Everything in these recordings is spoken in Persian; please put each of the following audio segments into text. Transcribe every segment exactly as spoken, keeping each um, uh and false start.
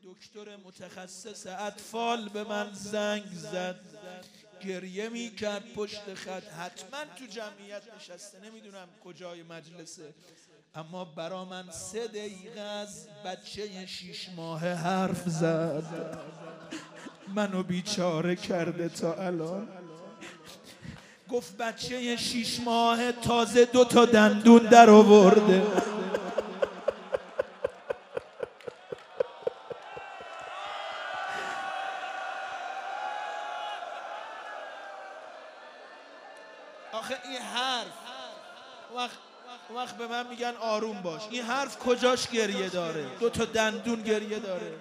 دکتر متخصص اطفال به من زنگ زد، گریه می کرد پشت خط. حتما تو جمعیت نشسته، نمیدونم کجای مجلسه، اما برا من سه دقیقه از بچه شیش ماهه حرف زد. منو بیچاره کرده تا الان. گفت بچه شیش ماهه تازه دو تا دندون در آورده. آخه این حرف وقت وقت به من میگن آروم باش، این حرف کجاش گریه داره؟ دو تا دندون گریه داره.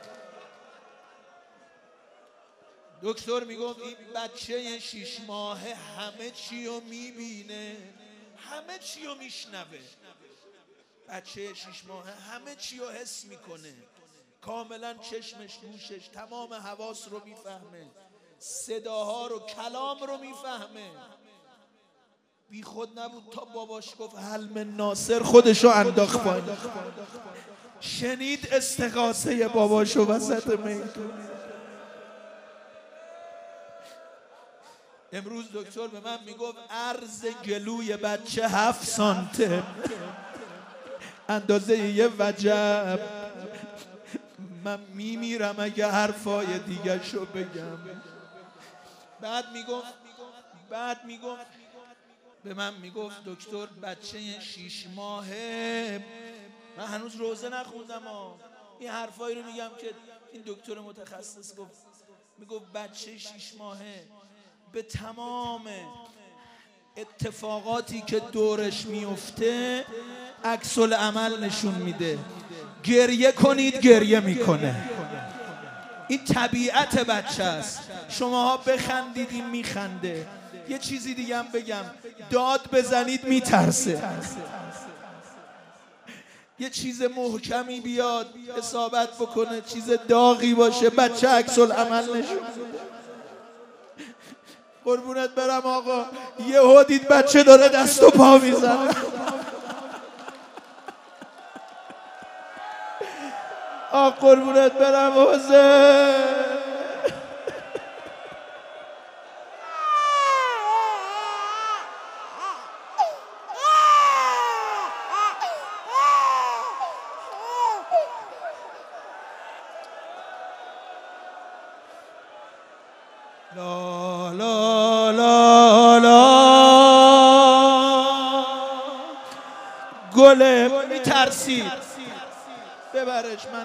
دکتر میگفت این بچه شیش ماهه همه چی رو میبینه، همه چی رو میشنوه. بچه شیش ماهه همه چی رو حس میکنه، کاملا چشمش، گوشش، تمام حواس رو میفهمه، صداها رو، کلام رو میفهمه. بی خود نبود تا باباش گفت حلم ناصر خودشو انداخت پایین. شنید استغاثه باباشو وسط میدون. امروز دکتر به من میگفت عرض گلوی بچه هفت سانته، اندازه یه وجب. من میمیرم اگه حرفای دیگه شو بگم. بعد میگفت بعد میگفت به من میگفت دکتر بچه شیش ماهه، من هنوز روزه نخوندم ها، این حرفایی رو میگم که این دکتر متخصص گفت. میگفت بچه شیش ماهه به تمام اتفاقاتی که دورش میفته عکس العمل نشون میده. گریه کنید گریه میکنه. این طبیعت بچه است. شماها بخندید این میخنده. یه چیزی دیگه هم بگم، داد بزنید میترسه. یه چیز محکمی بیاد اصابت بکنه، چیز داغی باشه، بچه عکس العمل نشون میده. قربونت برم آقا، یهو دید بچه داره دست و پا میزنه. آ قربونت برم حسین. لا لا لا لا گله میترسید ببرش. من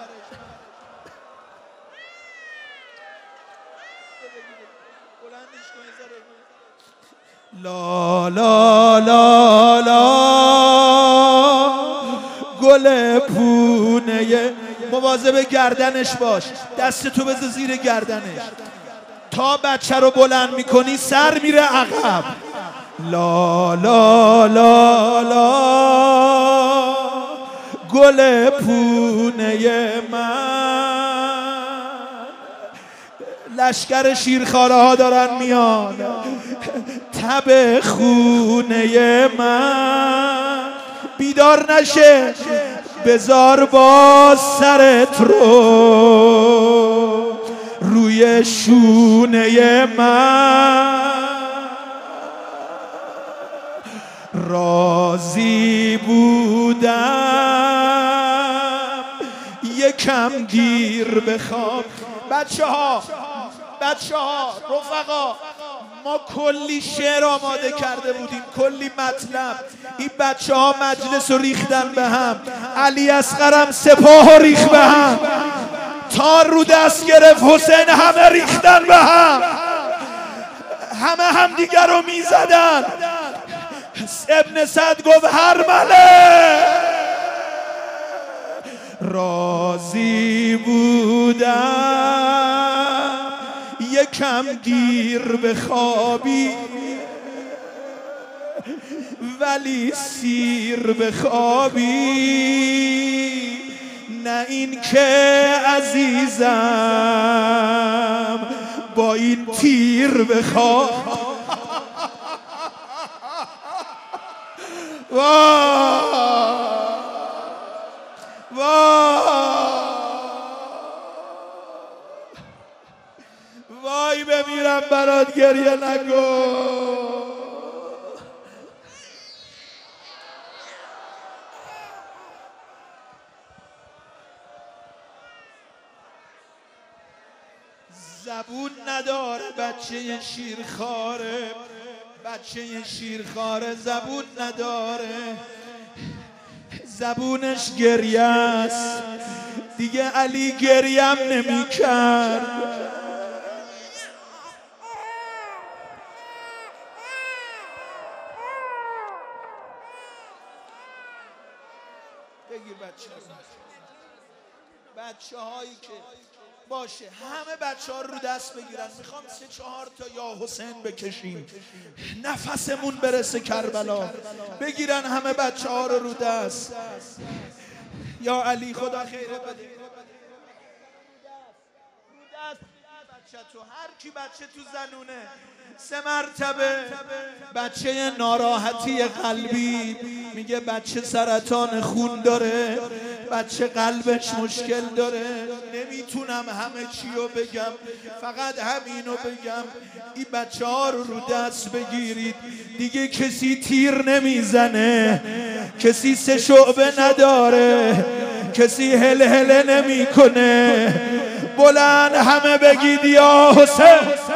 لا لا لا لا گل پونه. مواظب گردنش باش، دستتو بذار زیر گردنش. تا بچه رو بلند میکنی سر میره عقب. لا لا لا لا گل پونه من. لشکر شیرخواره ها دارن میان، تب خونه من. بیدار نشه، بذار با سرت رو روی شونه من. راضی بودم یکم دیر بخواب. بچه ها بچه ها رفقا، ما کلی شعر آماده کرده بودیم، کلی مطلب. این بچه ها مجلس رو ریختن به هم، علی اصغرم سپاه رو ریخت به هم، تار رو دست گرفت حسین، همه ریختن به هم، همه هم دیگر رو میزدن. ابن سعد گفت هرمله. راضی بودم یکم دیر بخوابی، ولی سیر بخوابی. نه این که عزیزم با این تیر بخواب. وای وای بمیرم برات گریه نکن. زبون نداره بچه شیرخواره، بچه شیرخواره زبون نداره، زبونش گریه است دیگه. علی گریم نمی کرد. بگیر بچه بچه هایی که باشه همه بچه ها رو دست بگیرن. میخوام سه چهار تا یا حسین بکشیم نفسمون برسه کربلا. بگیرن همه بچه ها رو رو دست. یا علی خدا خیرت بده. بچه تو هر کی بچه تو زنونه سه مرتبه. بچه ناراحتی قلبی میگه بچه سرطان خون داره، بچه قلبش مشکل داره، نمیتونم همه چی رو بگم فقط همینو بگم. این بچه ها رو رو دست بگیرید دیگه. کسی تیر نمیزنه، کسی سه شعبه نداره، کسی هل هله نمیکنه. بلند همه بگید یا حسین.